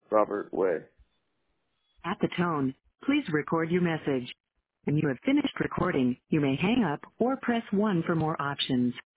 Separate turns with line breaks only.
Robert Way.
At the tone, please record your message. When you have finished recording, you may hang up or press 1 for more options.